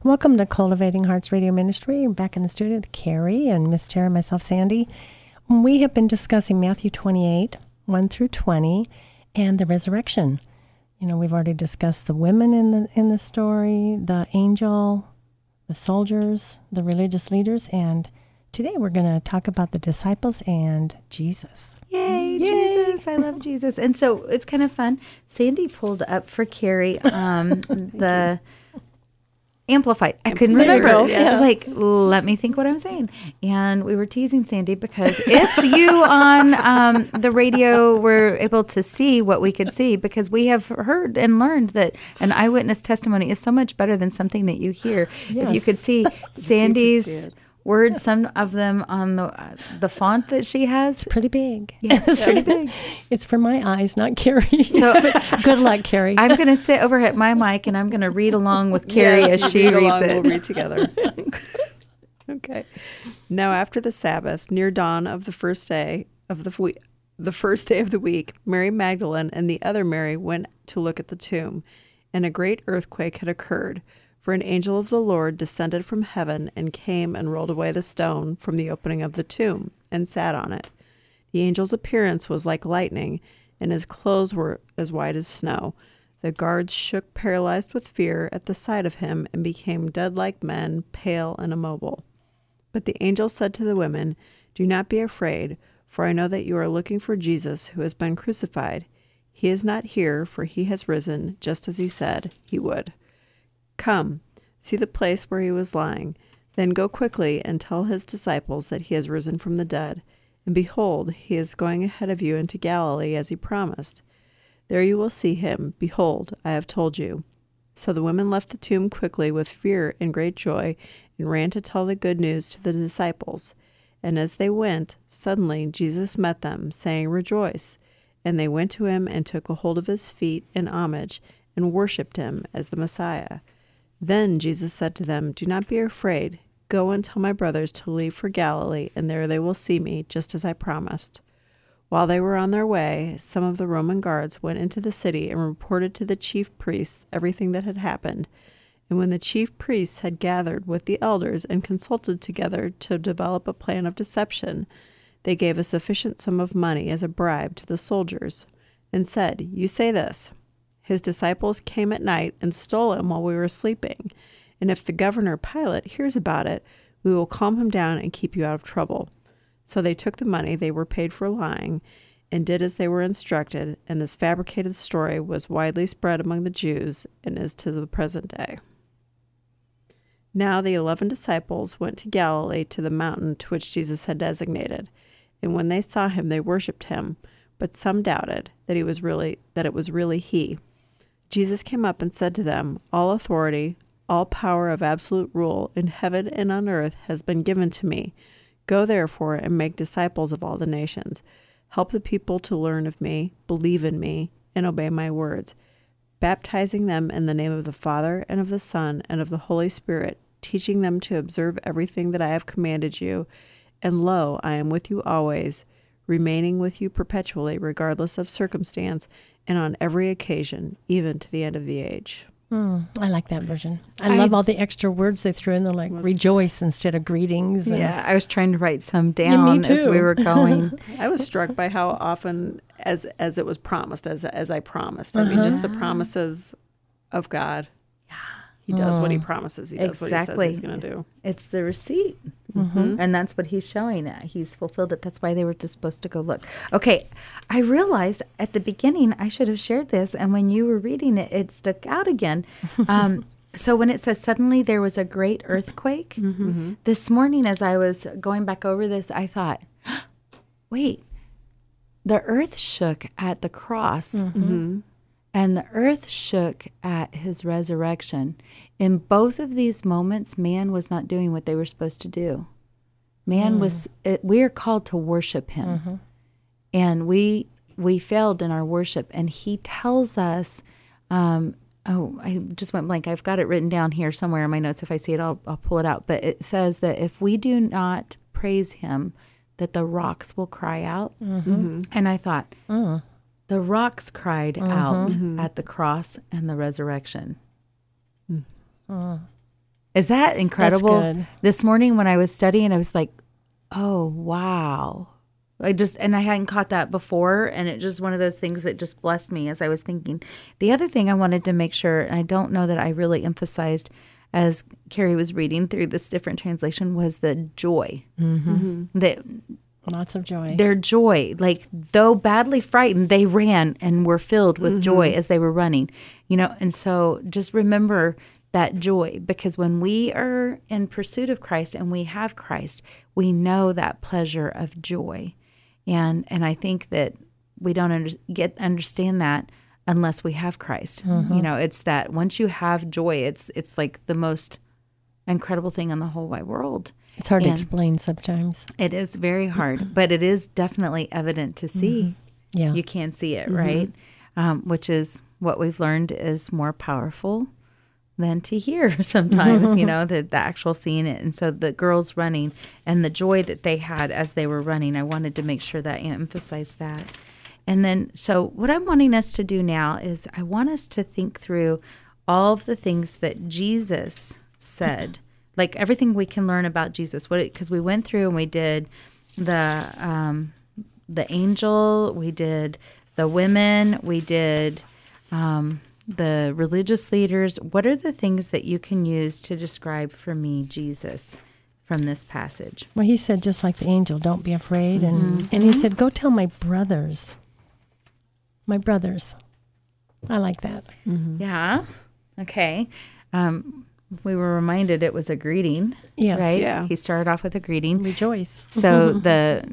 Welcome to Cultivating Hearts Radio Ministry. I'm back in the studio with Carrie and Miss Tara and myself, Sandy. We have been discussing Matthew 28, 1 through 20, and the resurrection. You know, we've already discussed the women in the story, the angel, the soldiers, the religious leaders, and today we're going to talk about the disciples and Jesus. Yay, Jesus. I love Jesus. And so it's kind of fun. Sandy pulled up for Carrie the Amplified. I couldn't remember. I was like, let me think what I'm saying. And we were teasing Sandy because if you on the radio were able to see what we could see, because we have heard and learned that an eyewitness testimony is so much better than something that you hear. Yes. If you could see Sandy's words, some of them on the font that she has. It's pretty big. Yeah, it's pretty big. It's for my eyes, not Carrie's. So good luck, Carrie. I'm going to sit over at my mic and I'm going to read along with Carrie as she reads it. We'll read together. Okay. Now after the Sabbath, near dawn of the first day of the week, Mary Magdalene and the other Mary went to look at the tomb, and a great earthquake had occurred. For an angel of the Lord descended from heaven and came and rolled away the stone from the opening of the tomb and sat on it. The angel's appearance was like lightning, and his clothes were as white as snow. The guards shook, paralyzed with fear, at the sight of him and became dead like men, pale and immobile. But the angel said to the women, "Do not be afraid, for I know that you are looking for Jesus who has been crucified. He is not here, for he has risen, just as he said he would. Come, see the place where he was lying. Then go quickly and tell his disciples that he has risen from the dead. And behold, he is going ahead of you into Galilee as he promised. There you will see him. Behold, I have told you." So the women left the tomb quickly with fear and great joy and ran to tell the good news to the disciples. And as they went, suddenly Jesus met them, saying, "Rejoice." And they went to him and took a hold of his feet in homage and worshipped him as the Messiah. Then Jesus said to them, "Do not be afraid. Go and tell my brothers to leave for Galilee, and there they will see me, just as I promised." While they were on their way, some of the Roman guards went into the city and reported to the chief priests everything that had happened. And when the chief priests had gathered with the elders and consulted together to develop a plan of deception, they gave a sufficient sum of money as a bribe to the soldiers and said, "You say this: his disciples came at night and stole him while we were sleeping. And if the governor Pilate hears about it, we will calm him down and keep you out of trouble." So they took the money they were paid for lying and did as they were instructed, and this fabricated story was widely spread among the Jews and is to the present day. Now the 11 disciples went to Galilee to the mountain to which Jesus had designated. And when they saw him, they worshipped him, but some doubted that it was really he. Jesus came up and said to them, "All authority, all power of absolute rule in heaven and on earth has been given to me. Go therefore and make disciples of all the nations. Help the people to learn of me, believe in me, and obey my words, baptizing them in the name of the Father and of the Son and of the Holy Spirit, teaching them to observe everything that I have commanded you. And lo, I am with you always, remaining with you perpetually, regardless of circumstance, and on every occasion, even to the end of the age." I like that version. I love all the extra words they threw in there, like rejoice instead of greetings. Yeah, I was trying to write some down as we were going. I was struck by how often, as it was promised, as I promised. I mean, just the promises of God. He does what he promises. He does what he says he's going to do. It's the receipt. And that's what he's showing. He's fulfilled it. That's why they were just supposed to go look. Okay, I realized at the beginning I should have shared this, and when you were reading it, it stuck out again. So when it says suddenly there was a great earthquake, this morning as I was going back over this, I thought, wait, the earth shook at the cross. And the earth shook at his resurrection. In both of these moments, man was not doing what they were supposed to do. Man we are called to worship him. And we failed in our worship. And he tells us, I just went blank. I've got it written down here somewhere in my notes. If I see it, I'll pull it out. But it says that if we do not praise him, that the rocks will cry out. And I thought, the rocks cried out at the cross and the resurrection. Is that incredible? That's good. This morning when I was studying, I was like, oh, wow. And I hadn't caught that before. And it just one of those things that just blessed me as I was thinking. The other thing I wanted to make sure, and I don't know that I really emphasized as Carrie was reading through this different translation, was the joy. That Lots of joy. their joy, like though badly frightened, they ran and were filled with joy as they were running, and so just remember that joy, because when we are in pursuit of Christ and we have Christ, we know that pleasure of joy. And I think that we don't understand that unless we have Christ. It's that once you have joy, it's like the most incredible thing in the whole wide world. It's hard to And explain sometimes. It is very hard, but it is definitely evident to see. Yeah. You can see it, right? Which is what we've learned is more powerful than to hear sometimes, the actual seeing it. And so the girls running and the joy that they had as they were running, I wanted to make sure that I emphasized that. And then, so what I'm wanting us to do now is I want us to think through all of the things that Jesus said, like everything we can learn about Jesus. Because we went through and we did the angel, we did the women, we did the religious leaders. What are the things that you can use to describe for me Jesus from this passage? Well, he said, just like the angel, don't be afraid. And he said, go tell my brothers. My brothers. I like that. Yeah. Okay. We were reminded it was a greeting. Yes. Right? Yeah. He started off with a greeting. Rejoice. So the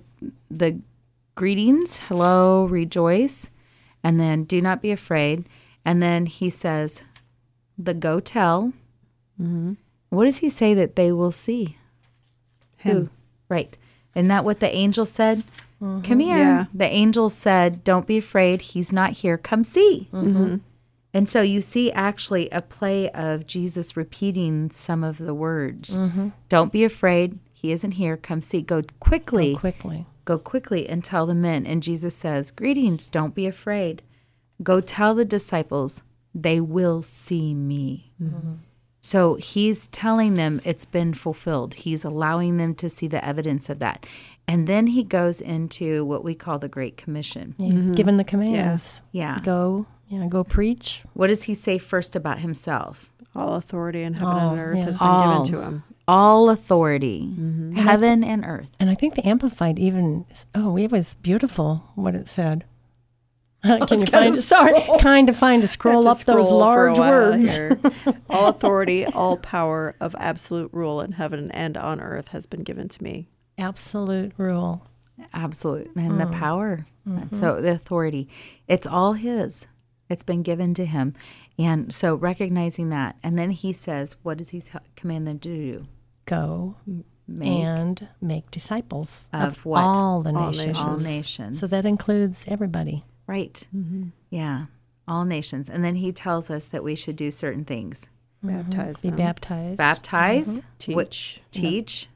greetings, hello, rejoice, and then do not be afraid. And then he says, the go tell. What does he say that they will see? Him. Who? Right. Isn't that what the angel said? Come here. Yeah. The angel said, don't be afraid. He's not here. Come see. And so you see actually a play of Jesus repeating some of the words. Don't be afraid. He isn't here. Come see. Go quickly. Go quickly and tell the men. And Jesus says, greetings. Don't be afraid. Go tell the disciples, they will see me. So he's telling them it's been fulfilled. He's allowing them to see the evidence of that. And then he goes into what we call the Great Commission. He's given the commands. Yeah. Go preach. What does he say first about himself? All authority in heaven and earth has been All. given to him. All authority, heaven and earth. And I think the Amplified even, it was beautiful what it said. Can you find it? Sorry, kind of find to scroll up those large words. All authority, all power of absolute rule in heaven and on earth has been given to me. Absolute rule. Absolute. And the power. So the authority, it's all his. It's been given to him. And so recognizing that. And then he says, what does he command them to do? Go and make disciples of what? All the All nations. All nations. So that includes everybody. Right. Yeah. All nations. And then he tells us that we should do certain things. Baptize Be them. baptized. Baptize. Teach. Teach.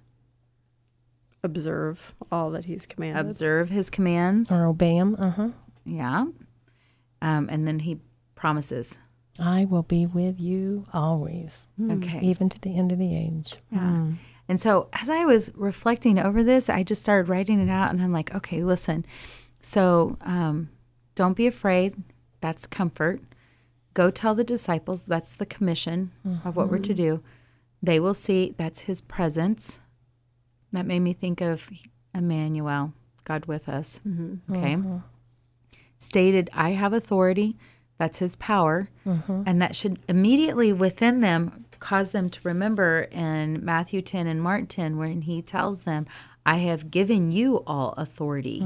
Observe all that he's commanded. Observe his commands. Or obey him. Yeah. And then he promises. I will be with you always. Okay. Even to the end of the age. Yeah. And so as I was reflecting over this, I just started writing it out and I'm like, okay, listen. So don't be afraid. That's comfort. Go tell the disciples. That's the commission of what we're to do. They will see. That's his presence. That made me think of Emmanuel, God with us. Okay. Stated, I have authority. That's his power. And that should immediately within them cause them to remember in Matthew 10 and Mark 10 when he tells them, I have given you all authority.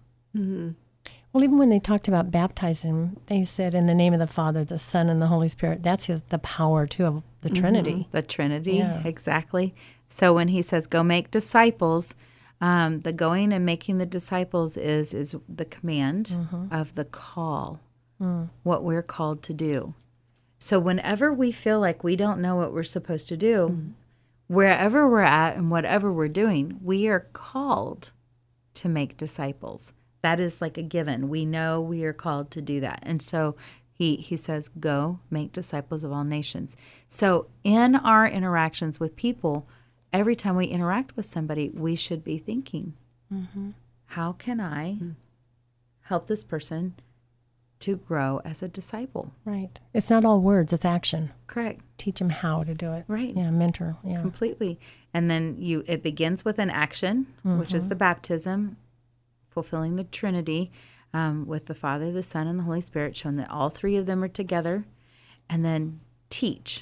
Well, even when they talked about baptizing, they said in the name of the Father, the Son, and the Holy Spirit. That's the power, too, of the Trinity. The Trinity, Yeah. exactly. So when he says, go make disciples, the going and making the disciples is the command of the call, what we're called to do. So whenever we feel like we don't know what we're supposed to do, wherever we're at and whatever we're doing, we are called to make disciples. That is like a given. We know we are called to do that. And so He says, go make disciples of all nations. So in our interactions with people, every time we interact with somebody, we should be thinking, how can I help this person to grow as a disciple? Right. It's not all words, it's action. Correct. Teach them how to do it. Right. Yeah, mentor. Yeah. Completely. And then it begins with an action, which is the baptism, fulfilling the Trinity with the Father, the Son, and the Holy Spirit, showing that all three of them are together. And then teach.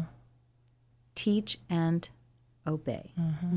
Teach and obey.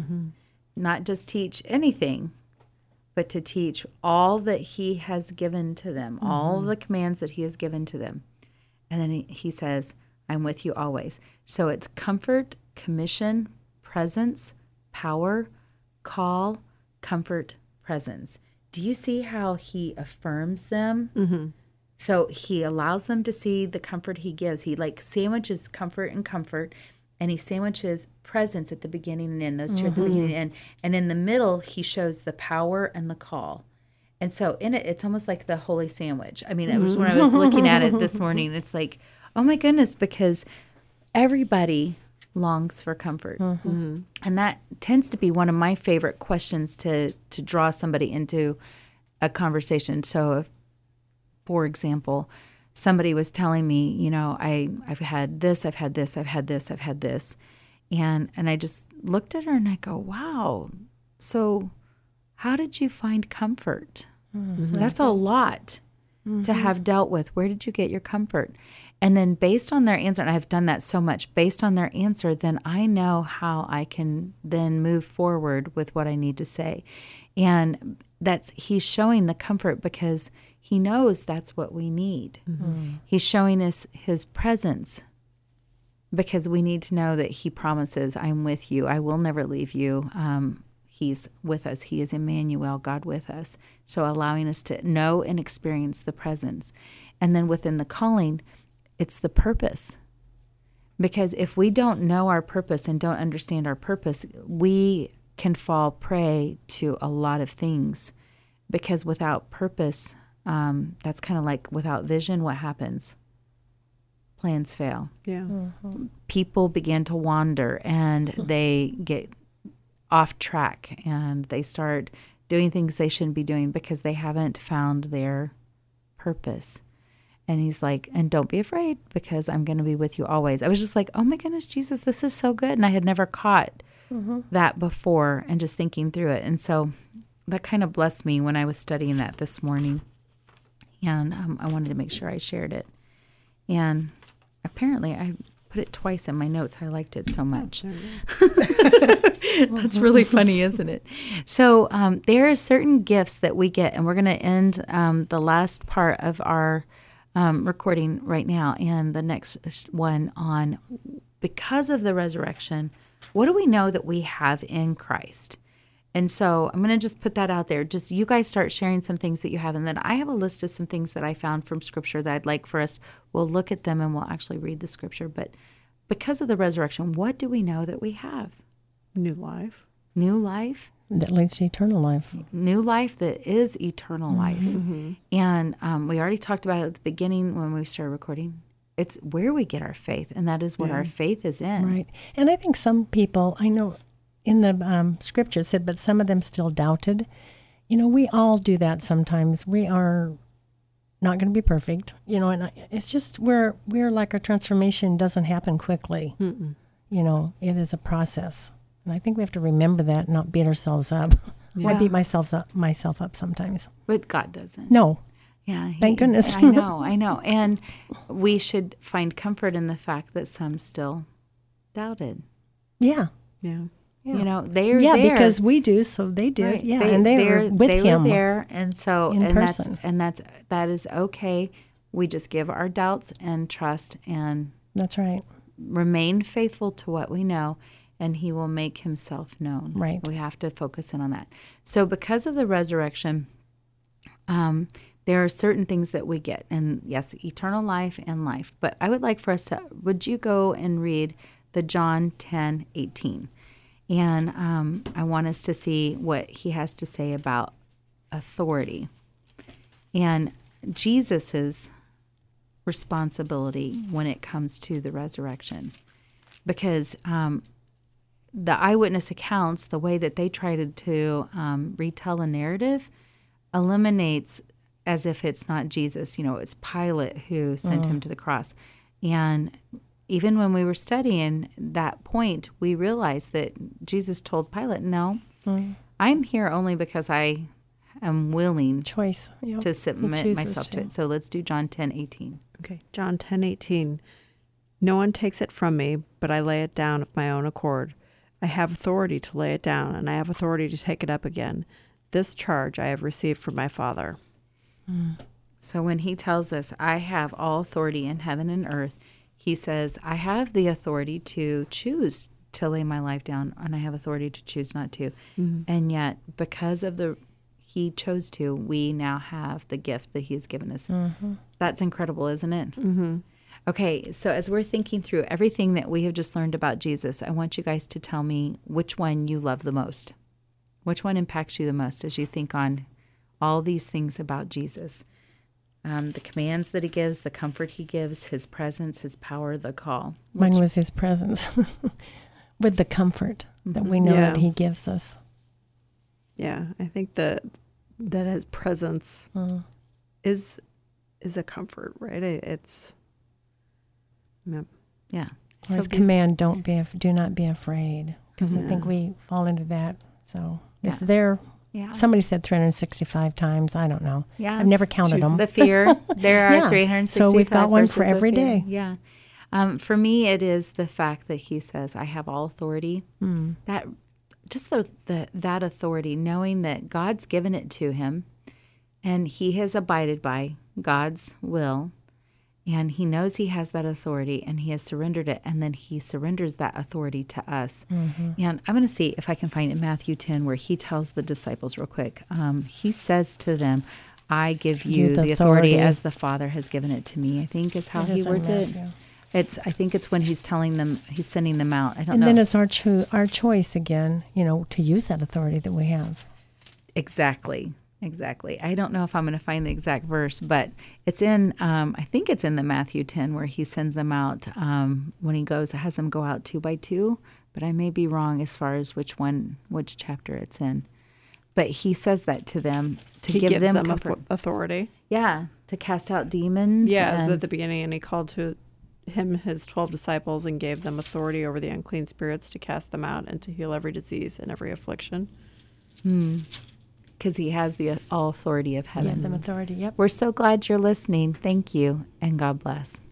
Not just teach anything, but to teach all that he has given to them, all the commands that he has given to them. And then he says, I'm with you always. So it's comfort, commission, presence, power, call, comfort, presence. Do you see how he affirms them? So he allows them to see the comfort he gives. He like sandwiches comfort and comfort, and he sandwiches presence at the beginning and end, those two at the beginning and end. And in the middle, he shows the power and the call. And so in it, it's almost like the holy sandwich. I mean, it was when I was looking at it this morning, it's like, oh my goodness, because everybody longs for comfort. And that tends to be one of my favorite questions to draw somebody into a conversation. So if, for example, somebody was telling me, you know, I've had this, I've had this, I've had this, I've had this. And I just looked at her and I go, wow, so how did you find comfort? That's a lot to have dealt with. Where did you get your comfort? And then based on their answer, and I've done that so much, based on their answer, then I know how I can then move forward with what I need to say. And he's showing the comfort because he knows that's what we need. He's showing us his presence because we need to know that he promises, I'm with you. I will never leave you. He's with us. He is Emmanuel, God with us. So allowing us to know and experience the presence. And then within the calling, it's the purpose. Because if we don't know our purpose and don't understand our purpose, we can fall prey to a lot of things. Because without purpose, that's kind of like without vision, what happens? Plans fail. Yeah. People begin to wander and they get off track and they start doing things they shouldn't be doing because they haven't found their purpose. And he's like, and don't be afraid because I'm going to be with you always. I was just like, oh my goodness, Jesus, this is so good. And I had never caught that before and just thinking through it. And so that kind of blessed me when I was studying that this morning. And I wanted to make sure I shared it. And apparently I put it twice in my notes. I liked it so much. That's really funny, isn't it? So there are certain gifts that we get, and we're going to end the last part of our recording right now and the next one on because of the resurrection, what do we know that we have in Christ? And so I'm going to just put that out there. Just you guys start sharing some things that you have. And then I have a list of some things that I found from Scripture that I'd like for us. We'll look at them and we'll actually read the Scripture. But because of the resurrection, what do we know that we have? New life. New life. That leads to eternal life. New life that is eternal life. And we already talked about it at the beginning when we started recording. It's where we get our faith. And that is what our faith is in. Right. And I think some people, I know in the Scripture it said, but some of them still doubted. You know, we all do that sometimes. We are not going to be perfect, you know, and it's just we're like our transformation doesn't happen quickly. You know, it is a process. And I think we have to remember that and not beat ourselves up. Yeah. I beat myself up sometimes. But God doesn't. No. Yeah. Thank goodness. I know. And we should find comfort in the fact that some still doubted. Yeah. Yeah. Yeah. You know, they're there. there. Because we do, so they did. Right. Yeah, and they were with him. Were there, and so in person. That is okay. We just give our doubts and trust and that's right. Remain faithful to what we know, and he will make himself known. Right. We have to focus in on that. So because of the resurrection, there are certain things that we get, and yes, eternal life and life. But I would like for us to, would you go and read the John 10:18? And I want us to see what he has to say about authority. And Jesus's responsibility when it comes to the resurrection, because the eyewitness accounts, the way that they try to retell a narrative, eliminates as if it's not Jesus. It's Pilate who sent him to the cross. And even when we were studying that point, we realized that Jesus told Pilate, no, I'm here only because I am willing to submit myself to it. So let's do John 10:18. Okay, John 10:18. No one takes it from me, but I lay it down of my own accord. I have authority to lay it down, and I have authority to take it up again. This charge I have received from my Father. So when he tells us, I have all authority in heaven and earth, he says, I have the authority to choose to lay my life down, and I have authority to choose not to. And yet, because of he chose to, we now have the gift that he has given us. That's incredible, isn't it? Okay, so as we're thinking through everything that we have just learned about Jesus, I want you guys to tell me which one you love the most. Which one impacts you the most as you think on all these things about Jesus? The commands that he gives, the comfort he gives, his presence, his power, the call. Mine was his presence with the comfort that we know that he gives us. Yeah, I think that his presence is a comfort, right? It's yeah. Or his command, do not be afraid, because I think we fall into that. So it's there. Yeah. Somebody said 365 times. I don't know. Yeah, I've never counted them. The fear. There are 365. So we've got one for every day. Yeah. For me, it is the fact that he says, I have all authority. That just that authority, knowing that God's given it to him and he has abided by God's will, and he knows he has that authority and he has surrendered it, and then he surrenders that authority to us. And I'm going to see if I can find in Matthew 10 where he tells the disciples real quick. He says to them, I give you the authority as the Father has given it to me, I think is how he words it. I think it's when he's telling them, he's sending them out. I don't know. And then it's our choice again, to use that authority that we have. Exactly. I don't know if I'm going to find the exact verse, but it's in, I think it's in the Matthew 10 where he sends them out when he has them go out 2 by 2, but I may be wrong as far as which chapter it's in. But he says that to them to give them authority. Yeah, to cast out demons. Yeah, it's at the beginning, and he called to him his 12 disciples and gave them authority over the unclean spirits to cast them out and to heal every disease and every affliction. Because he has the all authority of heaven. Give them authority, yep. We're so glad you're listening. Thank you, and God bless.